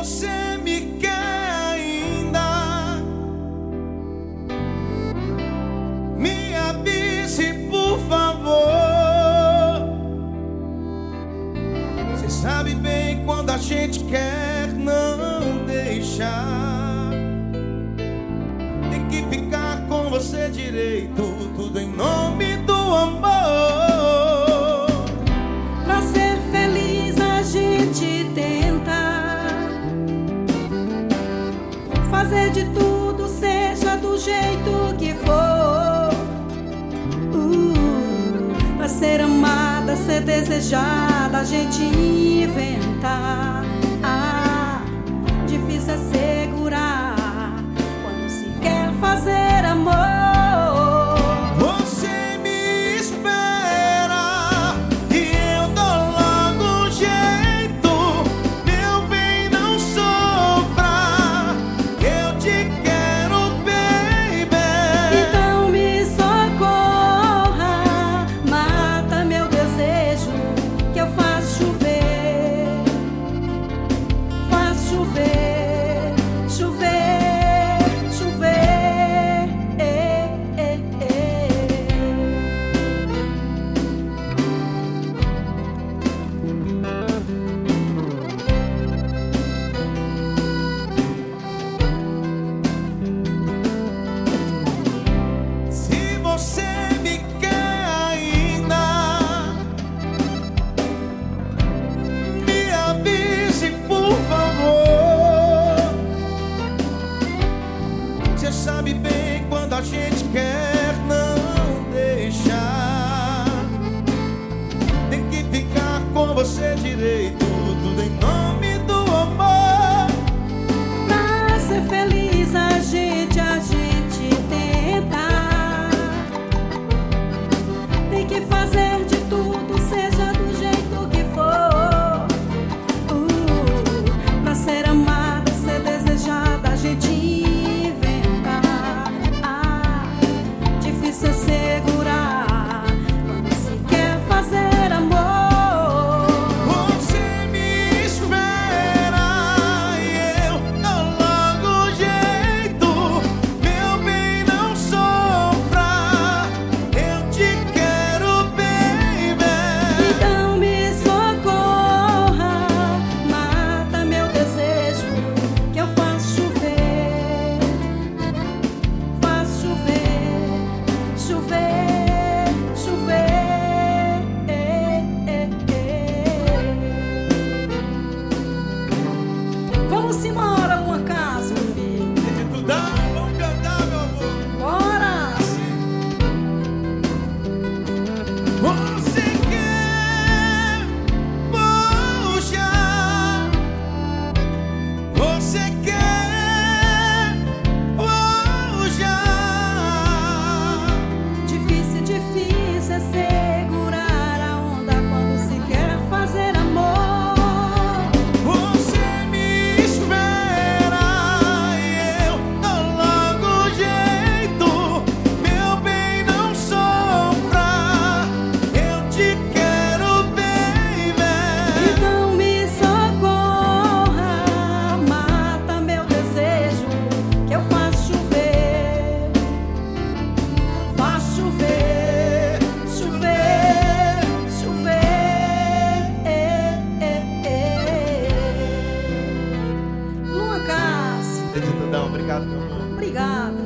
você me quer ainda, me avise, por favor. Você sabe bem quando a gente quer não deixar. Tem que ficar com você direito, tudo em nome do amor. Pra ser feliz a gente tenta fazer de tudo, seja do jeito que for. Pra ser amada, ser desejada, a gente inventa. Difícil é segurar quando se quer fazer amor. Você me espera e eu dou logo um jeito. Meu bem, não sofra, eu te quero, baby. Então me socorra, mata meu desejo, que eu faço chover, faço chover, chover, chover. Se você me quer ainda, me avise, por favor. Você sabe bem quando a gente quer não deixar. Tem que ficar com você direito, tudo em nome do amor. Pra ser feliz a gente tenta. Tem que fazer de tudo, seja do jeito que for. Pra ser amada, ser desejada, a gente inventa. Difícil é segurar quando se quer fazer amor. Você me espera e eu dou logo um jeito. Meu bem, não sofra, eu te quero, baby. Então me socorra, mata meu desejo, que eu faço chover, chover, chover. Vamos embora, uma casa, meu filho. Estudar, vamos cantar, meu amor. Bora! Você quer, puxa. Você quer, puxa. Difícil é segurar a onda quando se quer fazer amor. Você me espera e eu dou logo um jeito. Meu bem, não sofra, eu te quero, baby. Então me socorra, mata meu desejo, que eu faço chover, chover, chover. Lua Cássio, Estudar, obrigado, meu amor. obrigada.